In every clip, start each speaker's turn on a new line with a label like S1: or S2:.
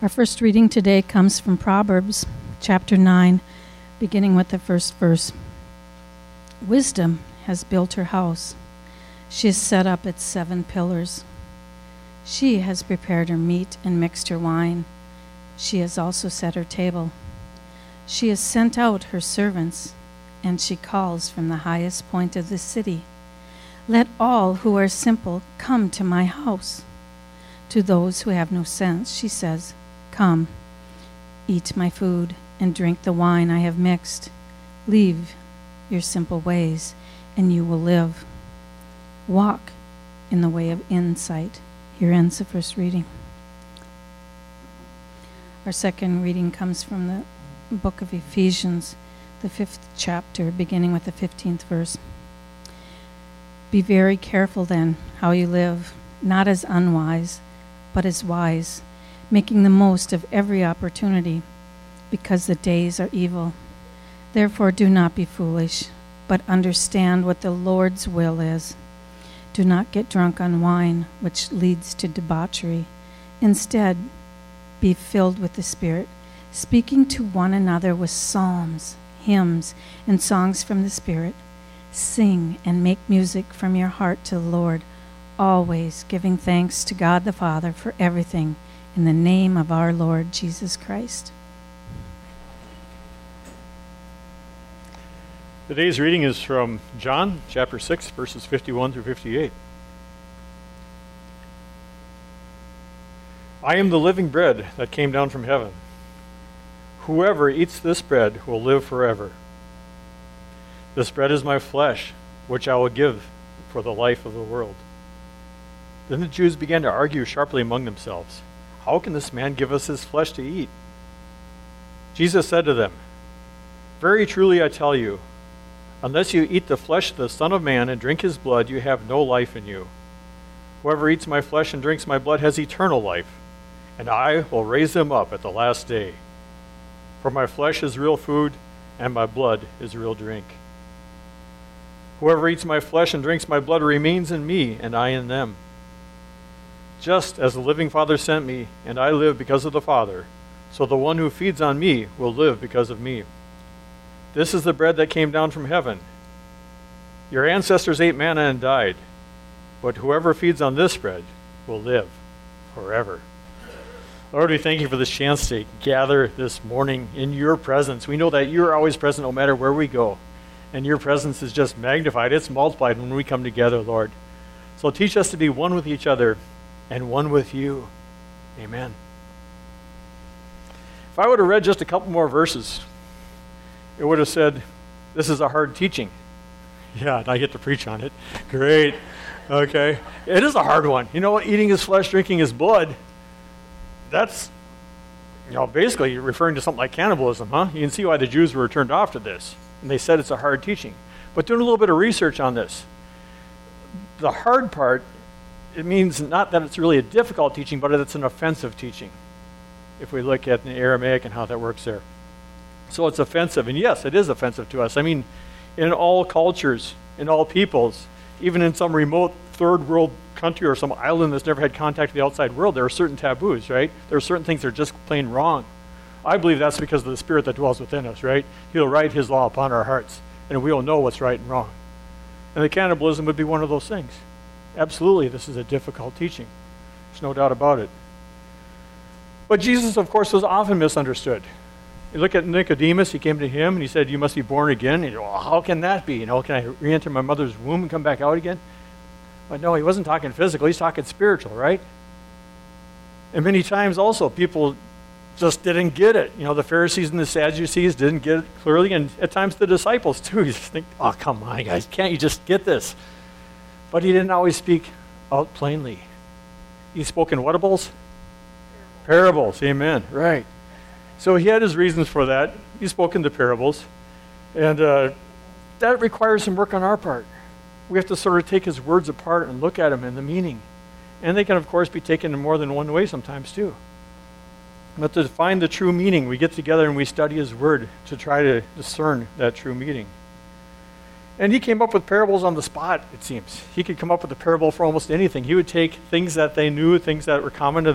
S1: Our first reading today comes from Proverbs chapter 9, beginning with the first verse. Wisdom has built her house. She has set up its 7 pillars. She has prepared her meat and mixed her wine. She has also set her table. She has sent out her servants, and she calls from the highest point of the city. Let all who are simple come to my house. To those who have no sense, she says, come, eat my food and drink the wine I have mixed. Leave your simple ways, and you will live. Walk in the way of insight. Here ends the first reading. Our second reading comes from the book of Ephesians, the 5th chapter, beginning with the 15th verse. Be very careful then how you live, not as unwise, but as wise, making the most of every opportunity, because the days are evil. Therefore do not be foolish, but understand what the Lord's will is. Do not get drunk on wine, which leads to debauchery. Instead, be filled with the Spirit, speaking to one another with psalms, hymns, and songs from the Spirit. Sing and make music from your heart to the Lord, always giving thanks to God the Father for everything, in the name of our Lord Jesus Christ.
S2: Today's reading is from John chapter 6, verses 51 through 58. I am the living bread that came down from heaven. Whoever eats this bread will live forever. This bread is my flesh, which I will give for the life of the world. Then the Jews began to argue sharply among themselves. How can this man give us his flesh to eat? Jesus said to them, very truly I tell you, unless you eat the flesh of the Son of Man and drink his blood, you have no life in you. Whoever eats my flesh and drinks my blood has eternal life, and I will raise him up at the last day. For my flesh is real food, and my blood is real drink. Whoever eats my flesh and drinks my blood remains in me, and I in them. Just as the living Father sent me, and I live because of the Father, so the one who feeds on me will live because of me. This is the bread that came down from heaven. Your ancestors ate manna and died, but whoever feeds on this bread will live forever. Lord, we thank you for this chance to gather this morning in your presence. We know that you're always present no matter where we go, and your presence is just magnified. It's multiplied when we come together, Lord. So teach us to be one with each other and one with you. Amen. If I would have read just a couple more verses, it would have said, this is a hard teaching. Yeah, and I get to preach on it. Great. Okay. It is a hard one. You know what? Eating his flesh, drinking his blood, that's, basically you're referring to something like cannibalism, huh? You can see why the Jews were turned off to this. And they said it's a hard teaching. But doing a little bit of research on this, the hard part, it means not that it's really a difficult teaching, but it's an offensive teaching. If we look at the Aramaic and how that works there. So it's offensive. And yes, it is offensive to us. I mean, in all cultures, in all peoples, even in some remote third world country or some island that's never had contact with the outside world, there are certain taboos, right? There are certain things that are just plain wrong. I believe that's because of the Spirit that dwells within us, right? He'll write his law upon our hearts, and we'll know what's right and wrong. And the cannibalism would be one of those things. Absolutely, this is a difficult teaching. There's no doubt about it. But Jesus, of course, was often misunderstood. You look at Nicodemus, he came to him and he said, you must be born again. And well, how can that be? Can I re-enter my mother's womb and come back out again? But no, he wasn't talking physical, he's talking spiritual, right? And many times also people just didn't get it. The Pharisees and the Sadducees didn't get it clearly, and at times the disciples too. You just think, oh, come on, guys, can't you just get this? But he didn't always speak out plainly. He spoke in whatables? Parables, amen, right. So he had his reasons for that. He spoke in the parables. And that requires some work on our part. We have to sort of take his words apart and look at them and the meaning. And they can, of course, be taken in more than one way sometimes, too. But to find the true meaning, we get together and we study his word to try to discern that true meaning. And he came up with parables on the spot, it seems. He could come up with a parable for almost anything. He would take things that they knew, things that were common to them,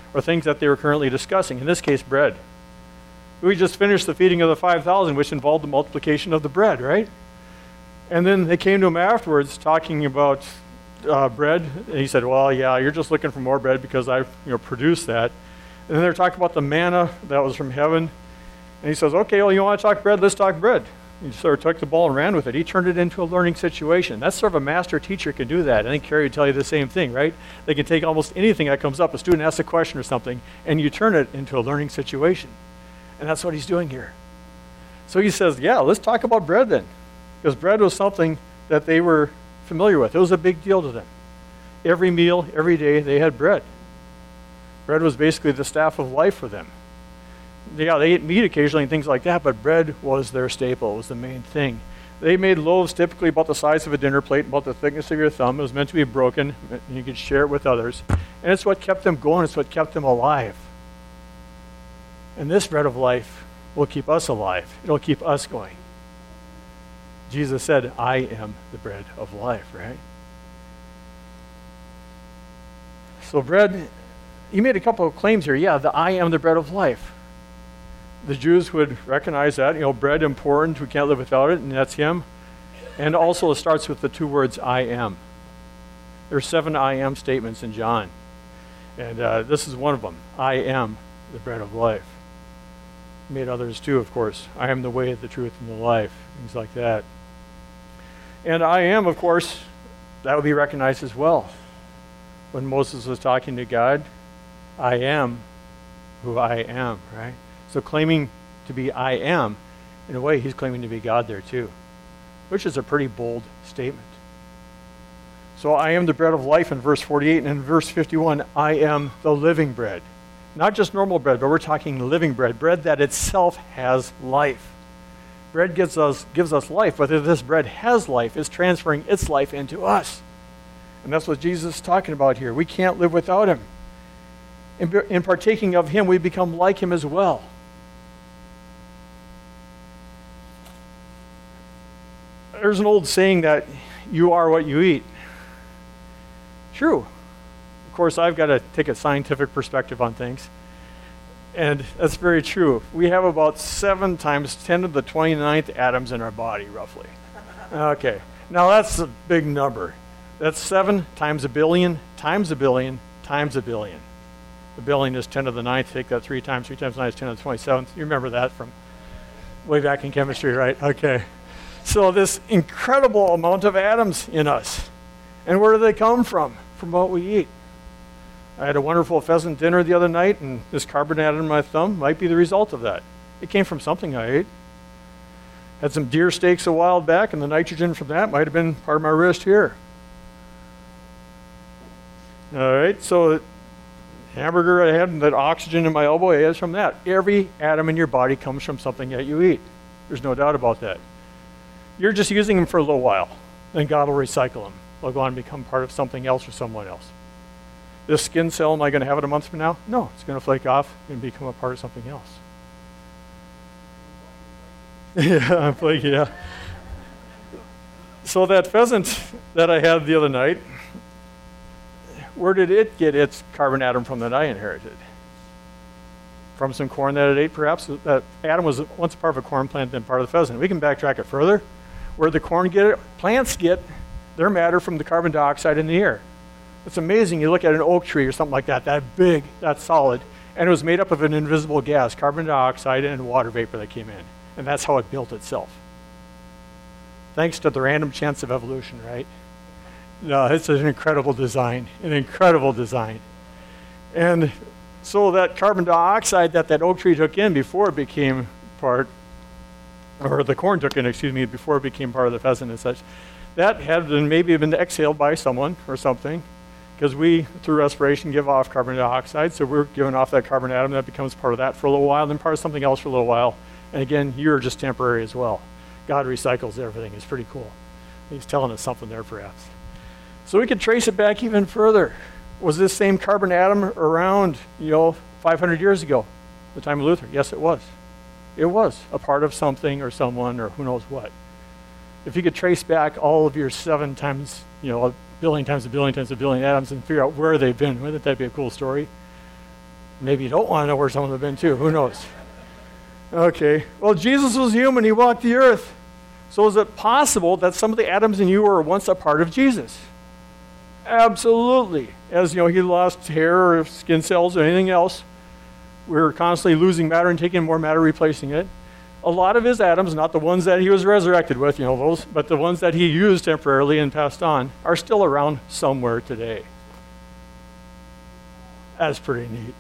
S2: or things that they were currently discussing. In this case, bread. We just finished the feeding of the 5,000, which involved the multiplication of the bread, right? And then they came to him afterwards talking about bread. And he said, well, yeah, you're just looking for more bread because I produced that. And then they're talking about the manna that was from heaven. And he says, okay, well, you want to talk bread? Let's talk bread. He sort of took the ball and ran with it. He turned it into a learning situation. That's sort of a master teacher can do that. I think Carrie would tell you the same thing, right? They can take almost anything that comes up. A student asks a question or something, and you turn it into a learning situation. And that's what he's doing here. So he says, yeah, let's talk about bread then. Because bread was something that they were familiar with. It was a big deal to them. Every meal, every day, they had bread. Bread was basically the staff of life for them. Yeah, they ate meat occasionally and things like that, but bread was their staple. It was the main thing. They made loaves typically about the size of a dinner plate, about the thickness of your thumb. It was meant to be broken, and you could share it with others. And it's what kept them going. It's what kept them alive. And this bread of life will keep us alive. It'll keep us going. Jesus said, I am the bread of life, right? So bread, he made a couple of claims here. Yeah, I am the bread of life. The Jews would recognize that, bread important, we can't live without it, and that's him. And also it starts with the two words, I am. There's 7 I am statements in John. And this is one of them. I am the bread of life. He made others too, of course. I am the way, the truth, and the life. Things like that. And I am, of course, that would be recognized as well. When Moses was talking to God, I am who I am, right? So claiming to be I am, in a way, he's claiming to be God there too, which is a pretty bold statement. So I am the bread of life in verse 48, and in verse 51, I am the living bread. Not just normal bread, but we're talking living bread, bread that itself has life. Bread gives us life, but if this bread has life, it's transferring its life into us. And that's what Jesus is talking about here. We can't live without him. In partaking of him, we become like him as well. There's an old saying that you are what you eat. True. Of course, I've got to take a scientific perspective on things. And that's very true. We have about 7 times 10 to the 29th atoms in our body, roughly. Okay. Now, that's a big number. That's 7 times a billion, times a billion, times a billion. The billion is 10 to the 9th. Take that 3 times 9 is 10 to the 27th. You remember that from way back in chemistry, right? Okay. So this incredible amount of atoms in us. And where do they come from? From what we eat. I had a wonderful pheasant dinner the other night, and this carbon atom in my thumb might be the result of that. It came from something I ate. Had some deer steaks a while back, and the nitrogen from that might have been part of my wrist here. All right, so hamburger I had and that oxygen in my elbow is from that. Every atom in your body comes from something that you eat. There's no doubt about that. You're just using them for a little while, then God will recycle them. They'll go on and become part of something else or someone else. This skin cell, am I going to have it a month from now? No, it's going to flake off and become a part of something else. Yeah, flaky, yeah. So that pheasant that I had the other night, where did it get its carbon atom from that I inherited? From some corn that it ate, perhaps? That atom was once part of a corn plant, then part of the pheasant. We can backtrack it further. Where the corn get it, plants get their matter from the carbon dioxide in the air. It's amazing. You look at an oak tree or something like that, that big, that solid, and it was made up of an invisible gas, carbon dioxide and water vapor that came in. And that's how it built itself. Thanks to the random chance of evolution, right? No, it's an incredible design, an incredible design. And so that carbon dioxide that oak tree took in before it became part, or the corn took in, before it became part of the pheasant and such, that had maybe been exhaled by someone or something, because we, through respiration, give off carbon dioxide, so we're giving off that carbon atom that becomes part of that for a little while, then part of something else for a little while. And again, you're just temporary as well. God recycles everything. It's pretty cool. He's telling us something there, perhaps. So we could trace it back even further. Was this same carbon atom around, 500 years ago, the time of Luther? Yes, it was. It was a part of something or someone or who knows what. If you could trace back all of your 7 times, a billion times a billion times a billion atoms and figure out where they've been, wouldn't that be a cool story? Maybe you don't want to know where some of them have been too. Who knows? Okay. Well, Jesus was human. He walked the earth. So is it possible that some of the atoms in you were once a part of Jesus? Absolutely. As you know, he lost hair or skin cells or anything else. We were constantly losing matter and taking more matter, replacing it. A lot of his atoms, not the ones that he was resurrected with, those, but the ones that he used temporarily and passed on, are still around somewhere today. That's pretty neat.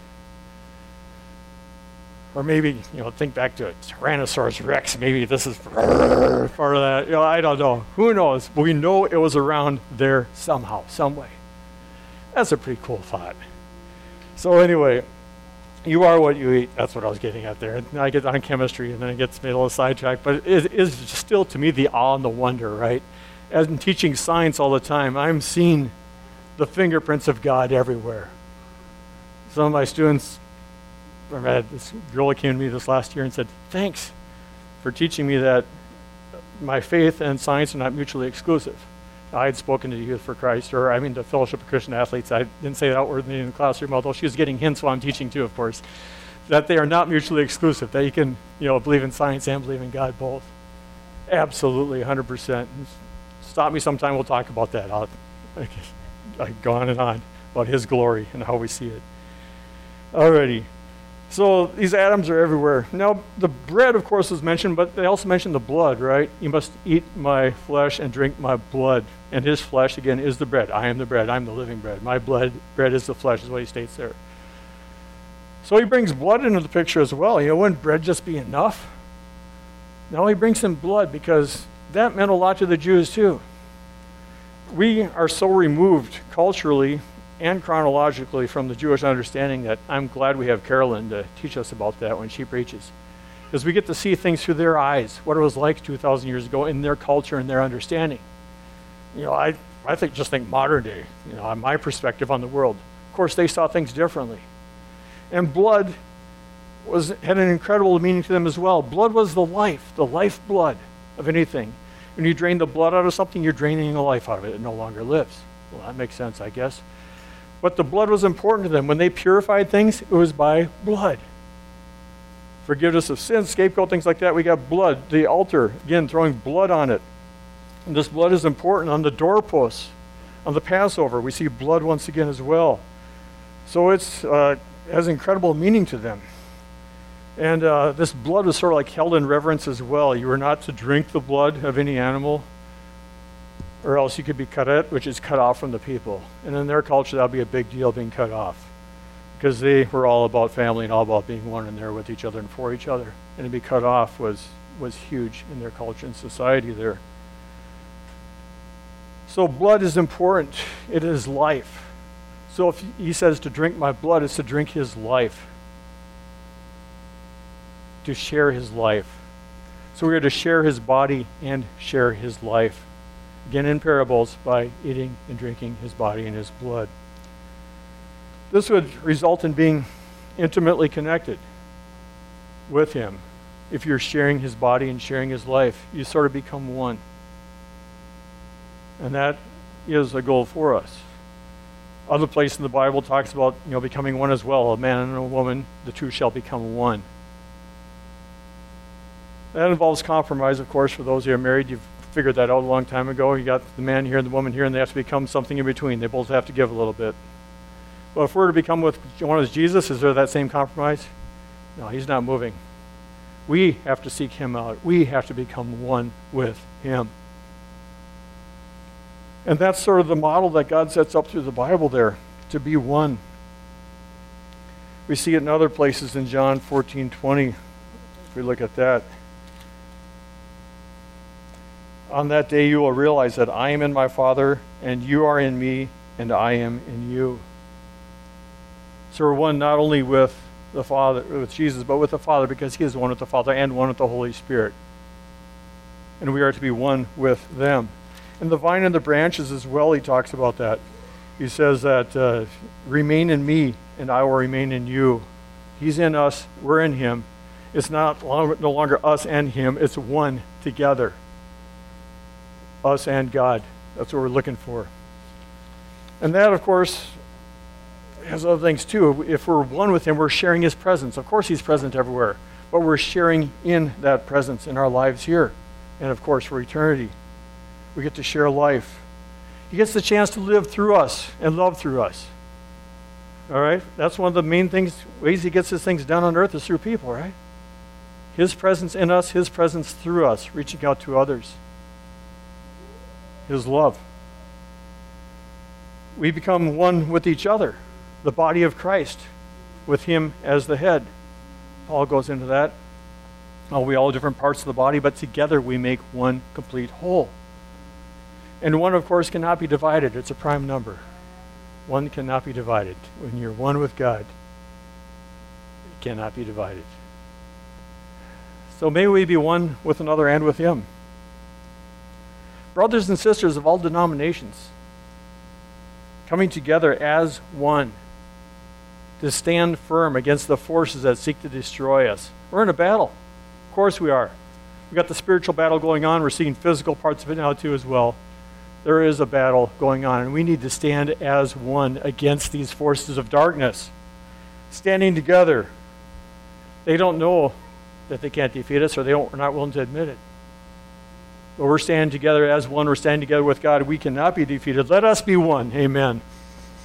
S2: Or maybe, think back to Tyrannosaurus Rex. Maybe this is part of that. I don't know. Who knows? But we know it was around there somehow, some way. That's a pretty cool thought. So anyway, you are what you eat. That's what I was getting at there. And I get on chemistry, and then it gets me a little sidetracked. But it is still, to me, the awe and the wonder, right? As I'm teaching science all the time, I'm seeing the fingerprints of God everywhere. Some of my students, I had this girl that came to me this last year and said, thanks for teaching me that my faith and science are not mutually exclusive. I had spoken to Youth for Christ, the Fellowship of Christian Athletes. I didn't say that outwardly in the classroom, although she was getting hints while I'm teaching too, of course, that they are not mutually exclusive, that you can believe in science and believe in God both. Absolutely, 100%. Stop me sometime, we'll talk about that. I go on and on about his glory and how we see it. Alrighty. So these atoms are everywhere. Now, the bread, of course, is mentioned, but they also mention the blood, right? You must eat my flesh and drink my blood. And his flesh, again, is the bread. I am the bread. I'm the living bread. My bread is the flesh, is what he states there. So he brings blood into the picture as well. Wouldn't bread just be enough? Now he brings some blood because that meant a lot to the Jews too. We are so removed culturally and chronologically from the Jewish understanding that I'm glad we have Carolyn to teach us about that when she preaches. Because we get to see things through their eyes, what it was like 2,000 years ago in their culture and their understanding. I think modern day, on my perspective on the world. Of course, they saw things differently. And blood had an incredible meaning to them as well. Blood was the lifeblood of anything. When you drain the blood out of something, you're draining the life out of it. It no longer lives. Well, that makes sense, I guess. But the blood was important to them. When they purified things, it was by blood. Forgiveness of sins, scapegoat, things like that, we got blood. The altar, again, throwing blood on it. And this blood is important on the doorposts. On the Passover, we see blood once again as well. So it has incredible meaning to them. And this blood was sort of like held in reverence as well. You were not to drink the blood of any animal, or else you could be cut out, which is cut off from the people. And in their culture, that would be a big deal, being cut off. Because they were all about family and all about being one and there with each other and for each other. And to be cut off was huge in their culture and society there. So blood is important. It is life. So if he says to drink my blood, it's to drink his life. To share his life. So we are to share his body and share his life. Again, in parables, by eating and drinking his body and his blood. This would result in being intimately connected with him. If you're sharing his body and sharing his life, you sort of become one. And that is a goal for us. Other place in the Bible talks about becoming one as well. A man and a woman, the two shall become one. That involves compromise, of course, for those who are married. You've figured that out a long time ago. You got the man here and the woman here, and they have to become something in between. They both have to give a little bit. Well, if we're to become with one as Jesus, is there that same compromise? No, he's not moving. We have to seek him out. We have to become one with him. And that's sort of the model that God sets up through the Bible there, to be one. We see it in other places in John 14:20. If we look at that. On that day you will realize that I am in my Father, and you are in me, and I am in you. So we're one not only with the Father, with Jesus, but with the Father, because he is one with the Father and one with the Holy Spirit. And we are to be one with them. And the vine and the branches as well, he talks about that. He says that remain in me, and I will remain in you. He's in us, we're in him. It's no longer us and him, it's one together. Us and God. That's what we're looking for. And that, of course, has other things too. If we're one with him, we're sharing his presence. Of course, he's present everywhere, but we're sharing in that presence in our lives here. And of course, for eternity, we get to share life. He gets the chance to live through us and love through us. All right? That's one of the main ways he gets his things done on earth is through people, right? His presence in us, his presence through us, reaching out to others. His love. We become one with each other, the body of Christ, with him as the head. Paul goes into that. We all different parts of the body, but together we make one complete whole. And one, of course, cannot be divided. It's a prime number. One cannot be divided. When you're one with God, it cannot be divided. So may we be one with another and with him. Brothers and sisters of all denominations, coming together as one to stand firm against the forces that seek to destroy us. We're in a battle. Of course we are. We've got the spiritual battle going on. We're seeing physical parts of it now too as well. There is a battle going on, and we need to stand as one against these forces of darkness. Standing together. They don't know that they can't defeat us, or are not willing to admit it. But we're standing together as one. We're standing together with God. We cannot be defeated. Let us be one. Amen.